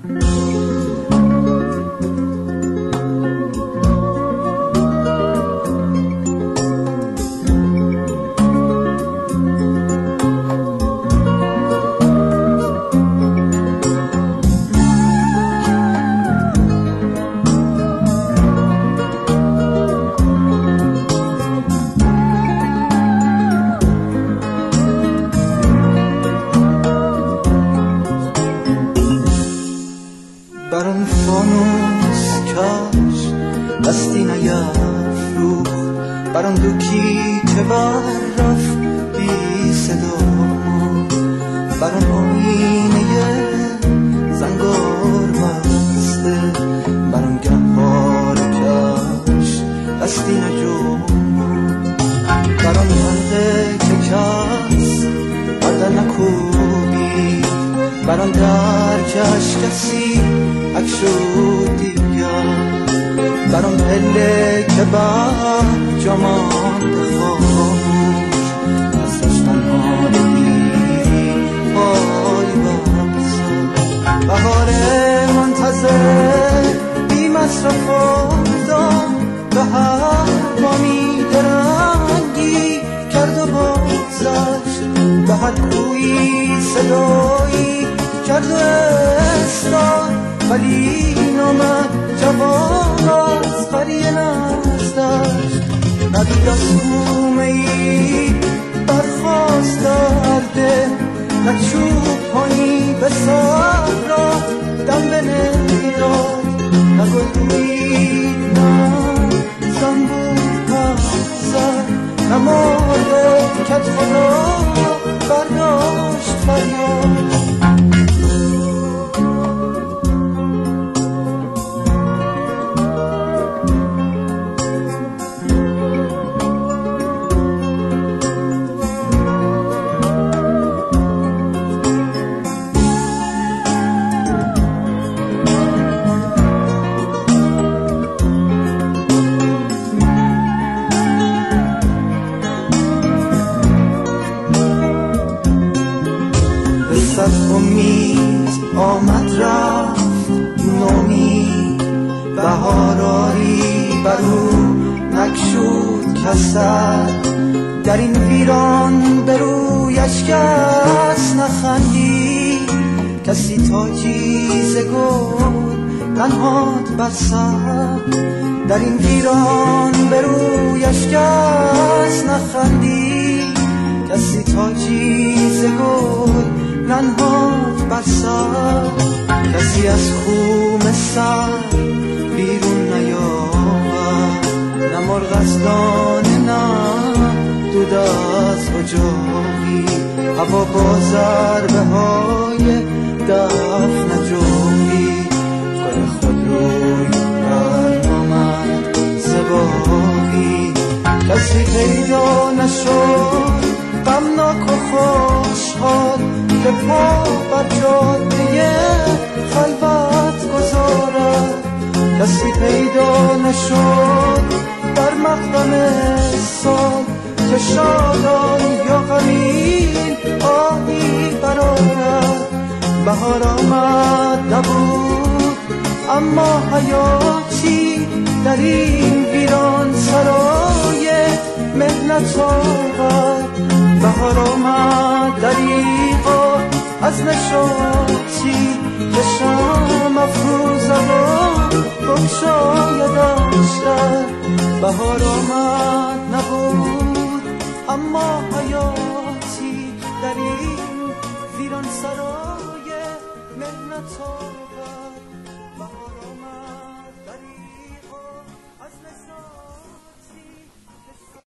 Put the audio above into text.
برام فانوس کاش دستی نیفروخت، برام دوکی که بررفت بی صدا، برام آینه زنگار بسته، برام گهوار کاش دستی نجو، برام حلقه که کس بردر نکوبی، برام در کشی اکشو دیگر، برام پله که بر جامانده خاموش، دستش تنها نمیری پای بسا، بهار منتظر بی مصرف آدم به هر بامی درنگی کرد و بازش، به هر کوی صدایی کرد و استاد، ولی نامد جواب از قریه نزدش، ندید از کومه ای برخواست درده، نچوبانی به صحرا دم به نیراد، نگلوید نه زنبور پسر، نمارده کت خدا برداشت فریاد. امید آمد رفت نومید، بهاراری برو نکشود کسر، در این ویران به رویش کس نخندید، کسی تاجیز گل ننهاد بر سر، در این ویران به رویش کس نخندید، کسی تاجیز گل ننهاد بر سر، کسی از خون سر بیرون نیاورد، نه مرغ از دانه نه دود از اجاقی، هوا با ضربه های دف نجومی، گل خود روی برنامد زباقی، کسی پیدا نشد غمناک و خوشحال که پا بر جاده خلوت گذارد، کسی پیدا نشد در مقدم سال که شادان یا غمین آهی برآرد، بهار آمد نبود اما حیاتی در این ویران سرای مهنت آورد، بهار آمد دریغا از نشاطی که شام افروزد و بگشایدش در، بهار